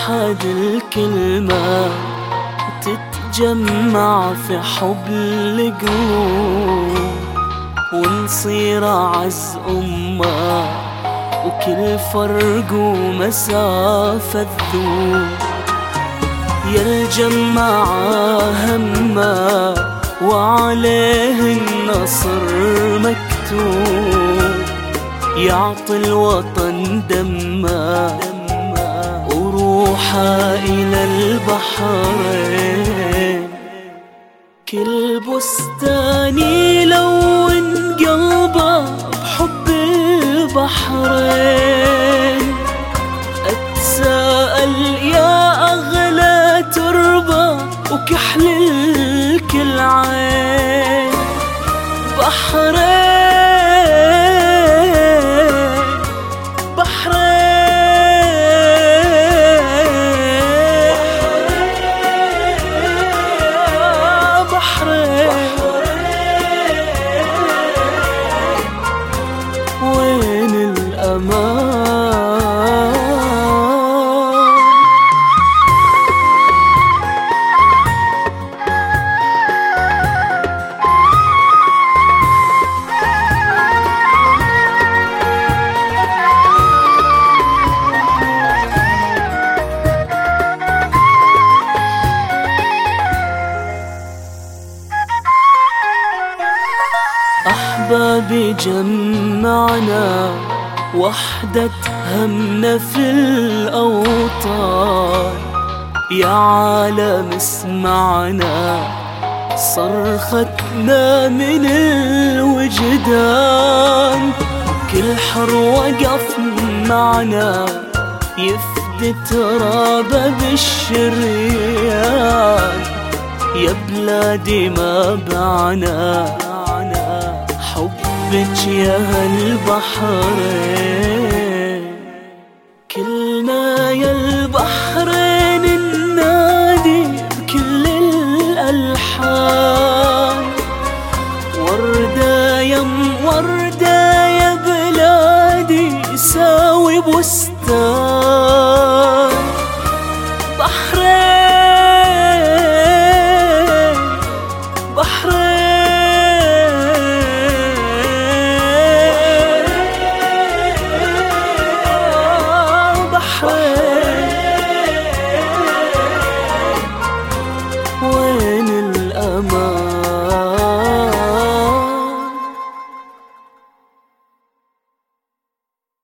توحد الكلمة تتجمع في حبل قلوب، ونصير أعز أمة وكل فرق ومسافة ذوب. يا الجماعة همة وعليه النصر مكتوب، يعطي الوطن دمه وروحه إلى البحرين. كل بستان يلون قلبه بحب البحرين. أتساءل يا أغلى تربة وكحل الكل عين. بحرين بحرين بحرين، وين الأمان؟ أحبابي جمعنا وحدة همنا في الأوطان. يا عالم اسمعنا صرختنا من الوجدان. كل حر وقف معنا يفدي ترابه بالشريان. يا بلادي ما بعنا حبك يا هالبحرين. كلنا يا البحرين النادي بكل الألحان. وردة يا وردة يا بلادي يساوي بستان.